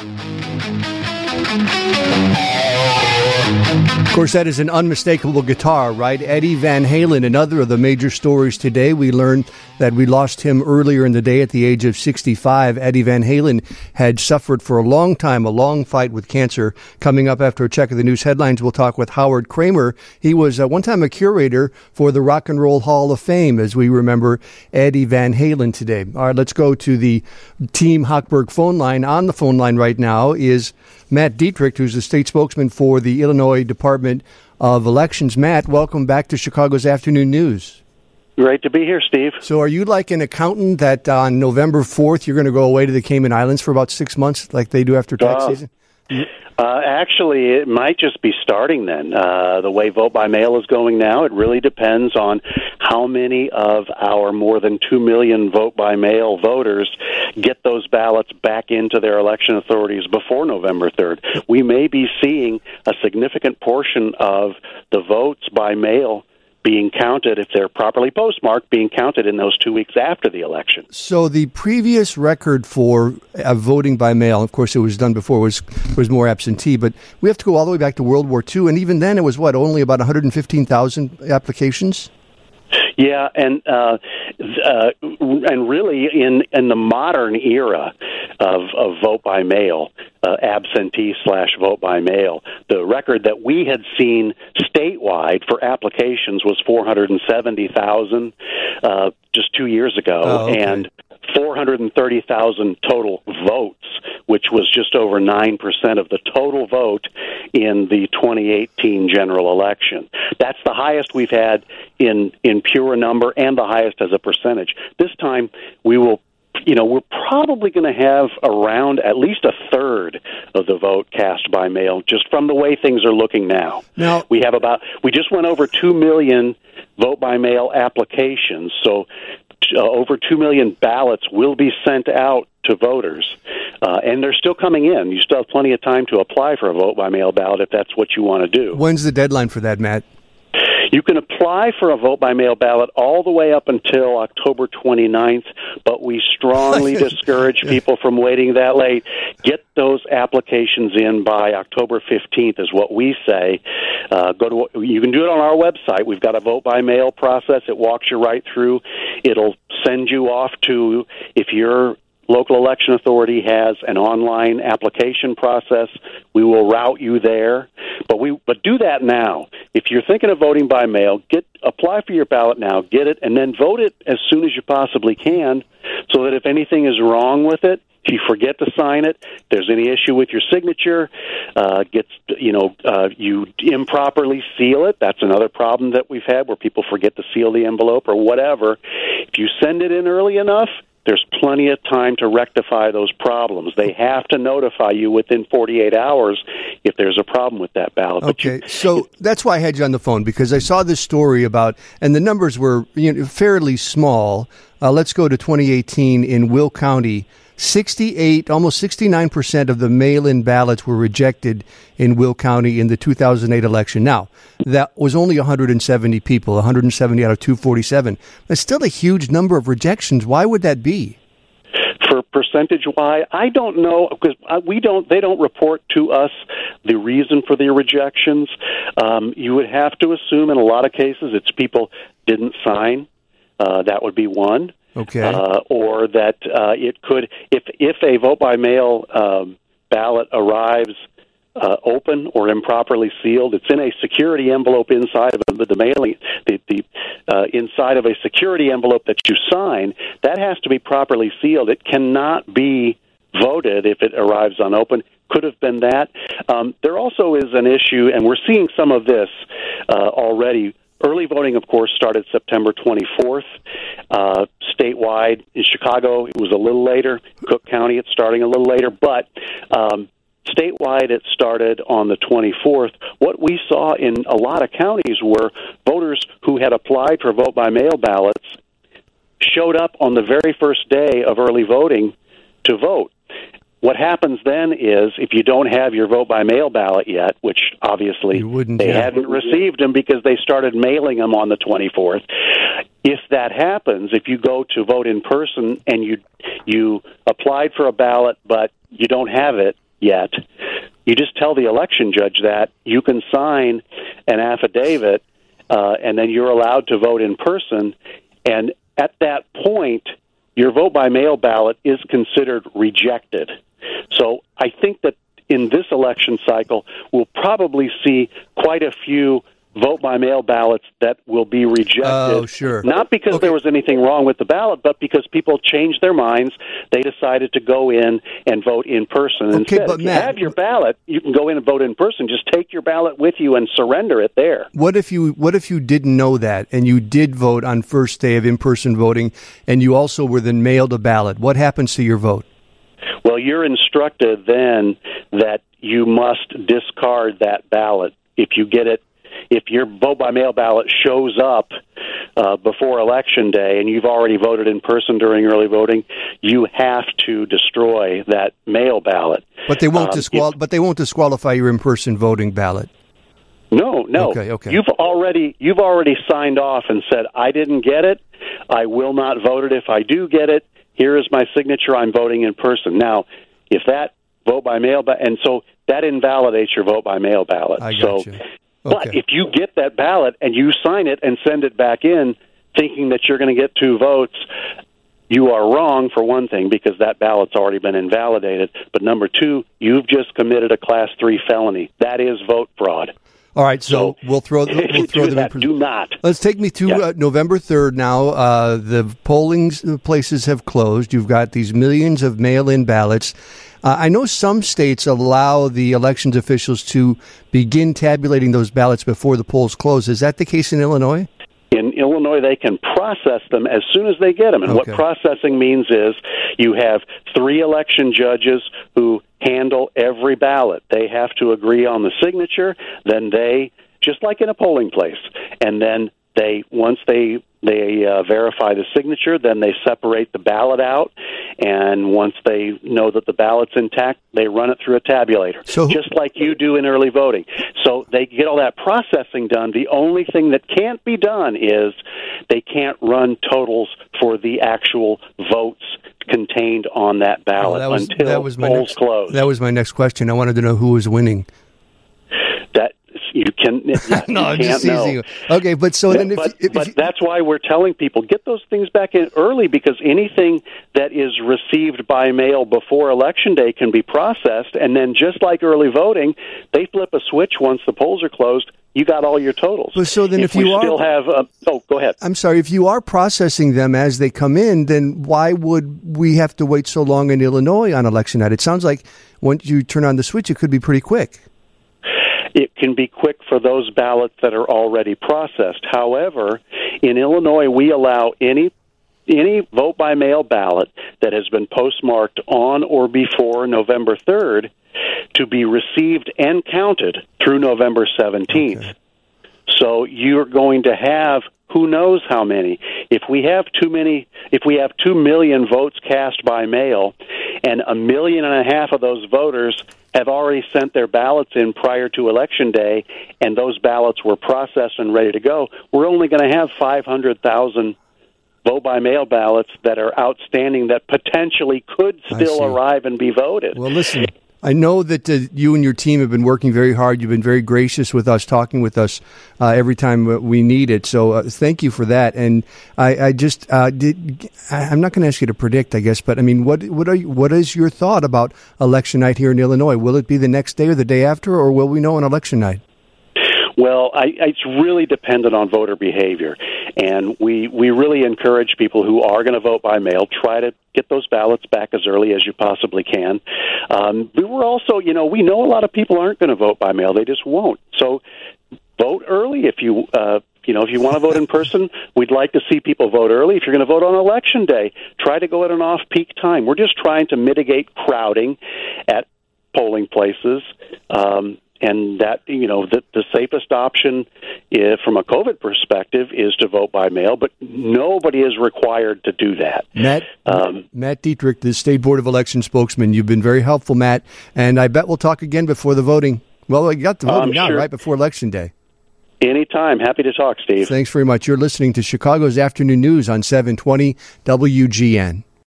Of course, that is an unmistakable guitar, right? Eddie Van Halen, another of the major stories today. We learned that we lost him earlier in the day at the age of 65. Eddie Van Halen had suffered for a long time, a long fight with cancer. Coming up after a check of the news headlines, we'll talk with Howard Kramer. He was one time a curator for the Rock and Roll Hall of Fame, as we remember Eddie Van Halen today. All right, let's go to the Team Hochberg phone line. On the phone line right now is Matt Dietrich, who's the state spokesman for the Illinois Department of Elections. Matt, welcome back to Chicago's Afternoon News. Great to be here, Steve. So are you like an accountant that on November 4th you're going to go away to the Cayman Islands for about 6 months like they do after tax season? Actually, it might just be starting then. The way vote by mail is going now, it really depends on how many of our more than 2 million vote by mail voters get those ballots back into their election authorities before November 3rd. We may be seeing a significant portion of the votes by mail being counted, if they're properly postmarked, being counted in those 2 weeks after the election. So the previous record for voting by mail, of course it was done before, was more absentee, but we have to go all the way back to World War II, and even then it was, only about 115,000 applications? Yeah, and really in the modern era of vote by mail, absentee/vote by mail, the record that we had seen statewide for applications was 470,000 just 2 years ago, and 430,000 total votes, which was just over 9% of the total vote in the 2018 general election. That's the highest we've had in pure number and the highest as a percentage. This time we will, we're probably going to have around at least a third of the vote cast by mail, just from the way things are looking now. We just went over 2 million vote by mail applications, so over 2 million ballots will be sent out to voters, and they're still coming in. You still have plenty of time to apply for a vote-by-mail ballot if that's what you want to do. When's the deadline for that, Matt? You can apply for a vote-by-mail ballot all the way up until October 29th, but we strongly discourage people from waiting that late. Get those applications in by October 15th is what we say. You can do it on our website. We've got a vote-by-mail process. It walks you right through. It'll send you off to, if your local election authority has an online application process, we will route you there. But do that now. If you're thinking of voting by mail, apply for your ballot now, get it, and then vote it as soon as you possibly can, so that if anything is wrong with it, if you forget to sign it, if there's any issue with your signature, you improperly seal it. That's another problem that we've had, where people forget to seal the envelope or whatever. If you send it in early enough, there's plenty of time to rectify those problems. They have to notify you within 48 hours if there's a problem with that ballot. Okay, so that's why I had you on the phone, because I saw this story about, and the numbers were fairly small. Let's go to 2018 in Will County. 68, almost 69% of the mail-in ballots were rejected in Will County in the 2008 election. Now, that was only 170 people, 170 out of 247. That's still a huge number of rejections. Why would that be? For percentage-wise, I don't know, because they don't report to us the reason for the rejections. You would have to assume in a lot of cases it's people didn't sign. That would be one. Okay. Or that it could, if a vote-by-mail ballot arrives open or improperly sealed, it's in a security envelope inside of the mailing, inside of a security envelope that you sign. That has to be properly sealed. It cannot be voted if it arrives unopened. Could have been that. There also is an issue, and we're seeing some of this already. Early voting, of course, started September 24th. Statewide, in Chicago, it was a little later. Cook County, it's starting a little later. But statewide, it started on the 24th. What we saw in a lot of counties were voters who had applied for vote-by-mail ballots showed up on the very first day of early voting to vote. What happens then is, if you don't have your vote-by-mail ballot yet, which obviously they hadn't received them because they started mailing them on the 24th, if that happens, if you go to vote in person and you applied for a ballot but you don't have it, yet, you just tell the election judge that. You can sign an affidavit, and then you're allowed to vote in person. And at that point, your vote-by-mail ballot is considered rejected. So I think that in this election cycle, we'll probably see quite a few vote-by-mail ballots that will be rejected. Oh, sure. Not because there was anything wrong with the ballot, but because people changed their minds. They decided to go in and vote in person instead. But if you Matt, have your ballot, you can go in and vote in person. Just take your ballot with you and surrender it there. What if you didn't know that and you did vote on first day of in-person voting and you also were then mailed a ballot? What happens to your vote? Well, you're instructed then that you must discard that ballot if you get it. If your vote-by-mail ballot shows up before Election Day and you've already voted in person during early voting, you have to destroy that mail ballot. But they won't disqualify your in-person voting ballot. No. Okay. You've already signed off and said, I didn't get it. I will not vote it. If I do get it, here is my signature. I'm voting in person. Now, if that vote-by-mail and so that invalidates your vote-by-mail ballot. I got you. But if you get that ballot and you sign it and send it back in thinking that you're going to get 2 votes, you are wrong, for one thing, because that ballot's already been invalidated. But number 2, you've just committed a Class 3 felony. That is vote fraud. All right, so we'll throw them in. Do not. Let's take me to November 3rd now. The polling places have closed. You've got these millions of mail-in ballots. I know some states allow the elections officials to begin tabulating those ballots before the polls close. Is that the case in Illinois? In Illinois, they can process them as soon as they get them. And what processing means is you have 3 election judges who handle every ballot. They have to agree on the signature. Then they, just like in a polling place, and then once they verify the signature, then they separate the ballot out, and once they know that the ballot's intact, they run it through a tabulator, just like you do in early voting. So they get all that processing done. The only thing that can't be done is they can't run totals for the actual votes contained on that ballot until polls close. That was my next question. I wanted to know who was winning. You can. No, I'm just teasing. Okay, but so then, but that's why we're telling people get those things back in early, because anything that is received by mail before Election Day can be processed, and then just like early voting, they flip a switch once the polls are closed. You got all your totals. But so then, if you still have, go ahead. I'm sorry. If you are processing them as they come in, then why would we have to wait so long in Illinois on election night? It sounds like once you turn on the switch, it could be pretty quick. It can be quick for those ballots that are already processed. However, in Illinois, we allow any vote-by-mail ballot that has been postmarked on or before November 3rd to be received and counted through November 17th. Okay. So you're going to have who knows how many. If we have 2 million votes cast by mail, and 1.5 million of those voters have already sent their ballots in prior to Election Day, and those ballots were processed and ready to go, we're only going to have 500,000 vote-by-mail ballots that are outstanding that potentially could still arrive and be voted. Well, listen, I know that you and your team have been working very hard. You've been very gracious with us, talking with us every time we need it. So thank you for that. And I'm not going to ask you to predict, I guess, but I mean, what is your thought about election night here in Illinois? Will it be the next day or the day after, or will we know on election night? Well, it's really dependent on voter behavior, and we really encourage people who are going to vote by mail, try to get those ballots back as early as you possibly can. But we're also, we know a lot of people aren't going to vote by mail; they just won't. So, vote early if you. If you want to vote in person, we'd like to see people vote early. If you're going to vote on Election Day, try to go at an off-peak time. We're just trying to mitigate crowding at polling places. And that, the safest option from a COVID perspective is to vote by mail, but nobody is required to do that. Matt Dietrich, the State Board of Election spokesman, you've been very helpful, Matt, and I bet we'll talk again before the voting. Well, we got the voting now, right before Election Day. Anytime. Happy to talk, Steve. Thanks very much. You're listening to Chicago's Afternoon News on 720 WGN.